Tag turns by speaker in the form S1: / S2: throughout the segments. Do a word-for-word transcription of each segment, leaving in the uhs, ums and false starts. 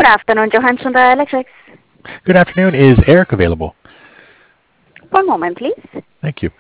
S1: afternoon, Johansson Electric.
S2: Good afternoon. Is Eric available?
S1: One moment, please.
S2: Thank you.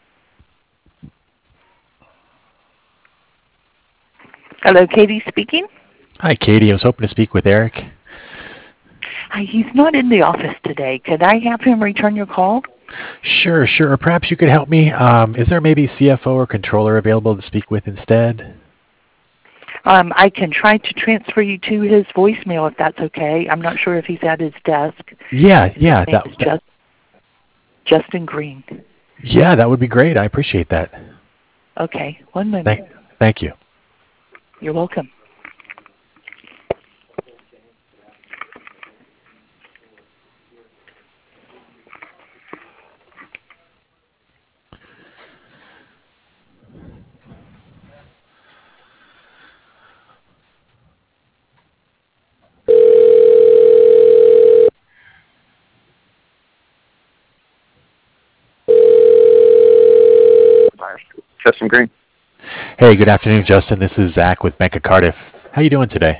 S3: Hello, Katie speaking.
S2: Hi, Katie. I was hoping to speak with Eric.
S3: Hi, he's not in the office today. Could I have him return your call?
S2: Sure, sure. Or perhaps you could help me. Um, is there maybe C F O or controller available to speak with instead?
S3: Um, I can try to transfer you to his voicemail if that's okay. I'm not sure if he's at his desk.
S2: Yeah, yeah.
S3: His name
S2: That,
S3: is
S2: that
S3: Just, Justin Green.
S2: yeah, that would be great. I appreciate that.
S3: Okay, one moment.
S2: Thank, thank you.
S3: You're welcome.
S4: Justin Green.
S2: Hey, good afternoon, Justin. This is Zach with Bank of Cardiff. How you doing today?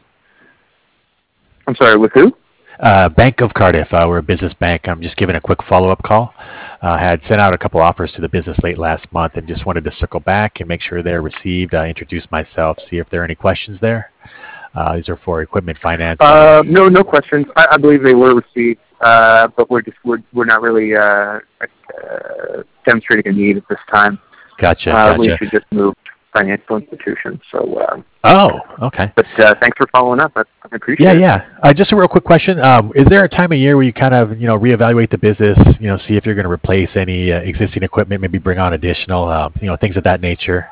S4: I'm sorry, with who?
S2: Uh, Bank of Cardiff. Uh, we're a business bank. I'm just giving a quick follow-up call. I uh, had sent out a couple offers to the business late last month and just wanted to circle back and make sure they're received. I introduce myself, see if there are any questions there. Uh, these are for equipment finance.
S4: Uh, no, no questions. I, I believe they were received, uh, but we're just we're we're not really uh, uh, demonstrating a need at this time.
S2: Gotcha.
S4: Uh,
S2: gotcha.
S4: we should just move financial institutions. So. Uh,
S2: oh, okay.
S4: But uh, thanks for following up. I, I appreciate
S2: yeah,
S4: it.
S2: Yeah, yeah. Uh, just a real quick question. Um, is there a time of year where you kind of, you know, reevaluate the business, you know, see if you're going to replace any uh, existing equipment, maybe bring on additional, uh, you know, things of that nature?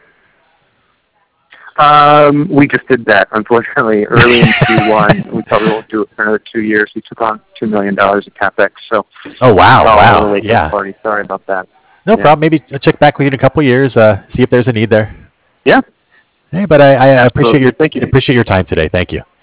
S4: Um, we just did that, unfortunately, early in Q one. We probably won't do it for another two years. We took on two million dollars of CapEx. So.
S2: Oh, wow, wow.
S4: Late
S2: Yeah.
S4: Party. Sorry about that.
S2: No
S4: yeah.
S2: problem. Maybe I'll check back with you in a couple of years, uh, see if there's a need there.
S4: Yeah.
S2: Hey, but I, I appreciate your
S4: Thank you.
S2: appreciate your time today. Thank you.